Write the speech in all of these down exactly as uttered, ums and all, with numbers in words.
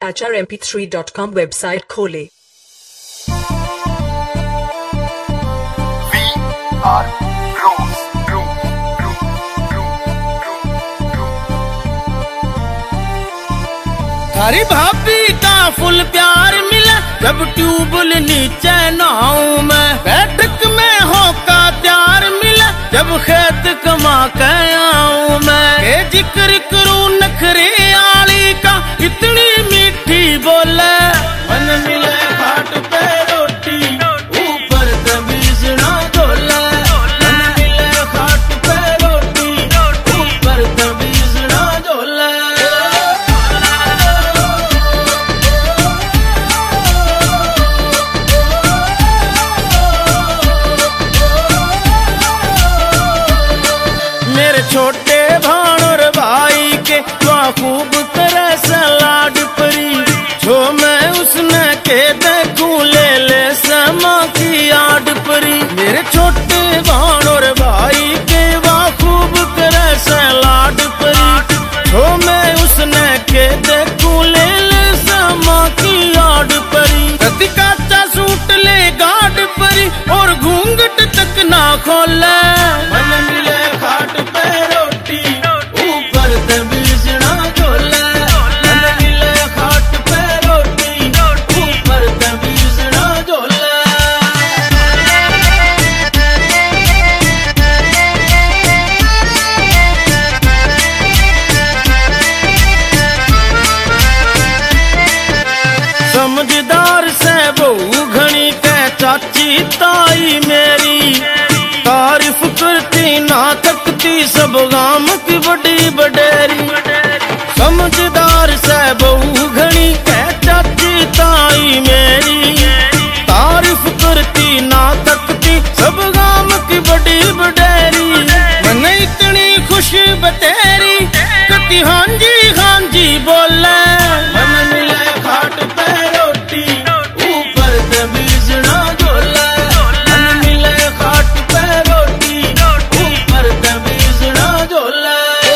H R M P three dot com website खोले। थारी भाभी का फुल प्यार मिला जब ट्यूबल नीचे नहाऊं मैं, बैठक में होका प्यार मिला जब खेत कमा के आऊं मैं। ये जिक्र करूं नखरे आली का इतनी मीठी बोले, मन मिले घाट पे रोटी ऊपर तमीज ना डोले, मन मिले घाट पे रोटी ऊपर तमीज ना डोले। मेरे छोटे भाण और भाई के वहाँ खूब तरह सलाड परी, जो मैं उसने के देखूं ले ले समा की आड परी। मेरे छोटे भाण और भाई के वहाँ खूब तरह सलाड परी, जो मैं उसने के देखूं ले ले समा की आड परी। कति काचा सूट ले गाड परी और घूंघट तक ना खोले, मन मिले घाट पे रोटी ऊपर तमीज ना डोले, मन मिले घाट पे रोटी ऊपर तमीज ना डोले। समझदार से बहू घनी के चाची ताई मेरी, तारीफ करती ना थकती सब गाम की बड़ी बडेरी। समझदार से बहू घनी के चाची ताई मेरी, तारीफ करती ना थकती सब गाम की बड़ी बडेरी। मन इतनी खुश बतेरी कति हांजी हांजी बोले, मन मिले घाट पे रोटी ऊपर तमीज ना डोले, मन मिले घाट पे रोटी ऊपर तमीज ना डोले।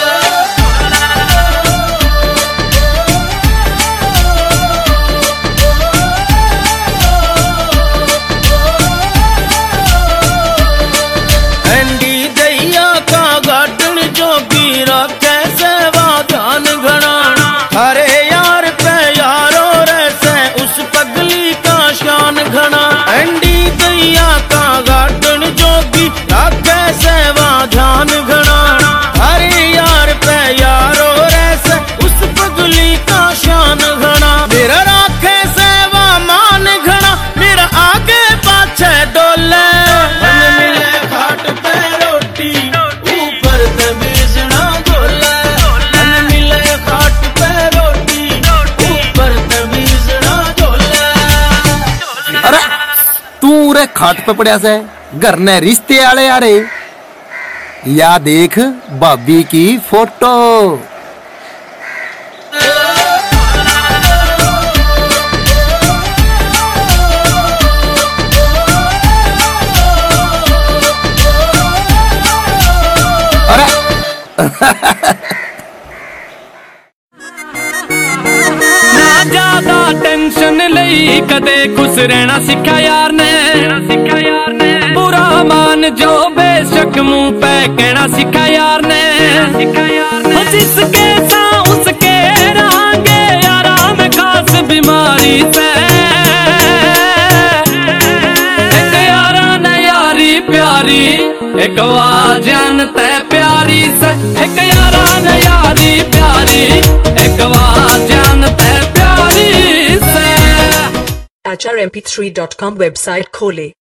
एंडी दैया का गाटन जोगी रखे सेवा ध्यान घना, अरे यार पे यारो रैसे उस पगली का शान घना। एंडी दैया का गाटन जोगी रखे सेवा ध्यान घना, अरे यार पे यारो रैसे उस पगली का शान घना। मेरा राखे सेवा मान घना मेरा आगे पाछे डोले, मन मिले घाट पे रोटी ऊपर तमीज ना डोले, मन मिले घाट पे रोटी ऊपर तमीज ना डोले। अरे तू रे खाट पे पड़िया से घर ने रिश्ते आले आ रे, या देख भाभी की फोटो। अरे ना ज्यादा टेंशन लई कदे खुश रहना सिखा यार ने, सिखा यार ने बुरा मान जो बेशक मुंह पे कहना सिखा यार ने, सिखा यार ने जिसके सा उसके रहांगे आराम खास बीमारी से। एक यारा न यारी प्यारी एक आवाज जानते प्यारी से, एक यारा न यारी प्यारी एक आवाज जानते प्यारी से। H R M P three dot com website खोले।